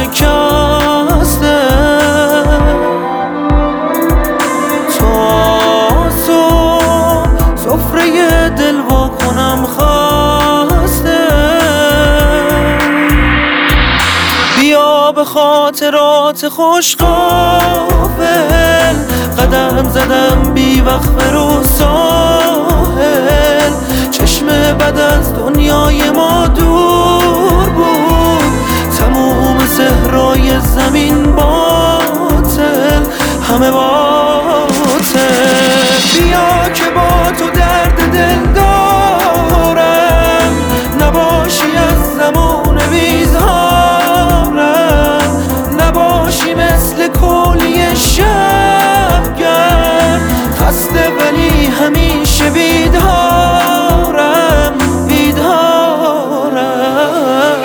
شکسته. تا صبح سفره دل وا کنم خسته. بیا به خاطرات خوش غافل، قدم زدم بی وقفه رو ساحل. چشم بد از دنیای ما دور بود، تموم صحرای زمین باطل، همه باطل. بیا که با تو درد دل دارم، نباشی از زمان بیزارم، نباشی مثل کولی شبگر، خسته ولی همیشه بیدارم، بیدارم.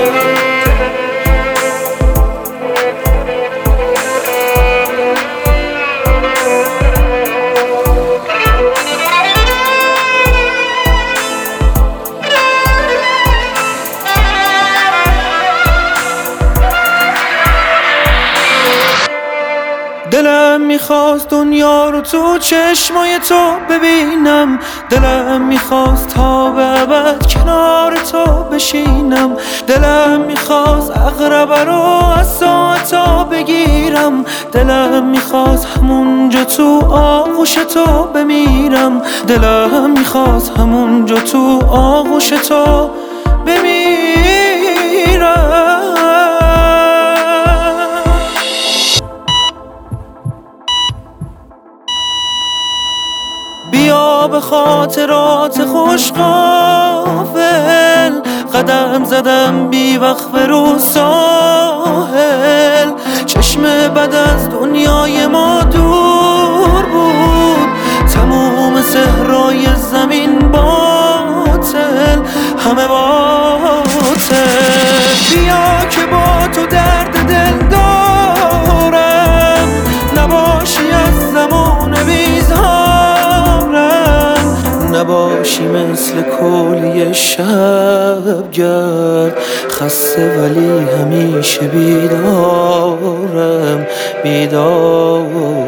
دلم میخواست دنیا رو تو چشمای تو ببینم، دلم میخواست تا به ابد کنار تو بشینم، دلم میخواست عقربه رو از ساعتا بگیرم، دلم میخواست همونجا تو آغوش تو بمیرم، دلم میخواست همونجا تو آغوش تو بمیرم. بیا به خاطرات خوش غافل، قدم زدم بی وقفه رو ساحل. چشم بد از دنیای ما دور بود، تموم صحرای زمین باطل، همه باطل. بیا که با تو درد دل دارم، نباشی از زمان بیزارم، نباشی مثل کولی شبگرد، خسته ولی همیشه بیدارم، بیدار.